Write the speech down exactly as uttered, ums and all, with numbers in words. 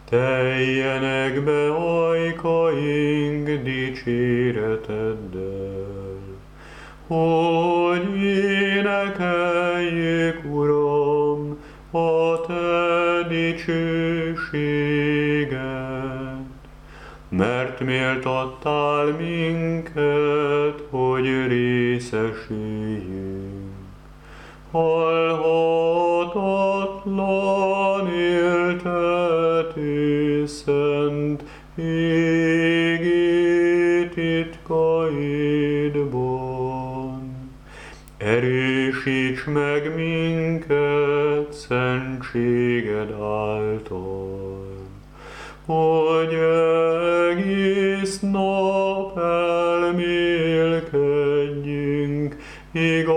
teljenek be ajkaink dicséreteddel, hogy énekeljék, Uram, a te dicsőséged, mert méltattál minket, hogy részesüljünk halhatatlan éltető szent égi titkaidban. Erősíts meg minket szentséged által, hogy egész nap elmélkedjünk igaz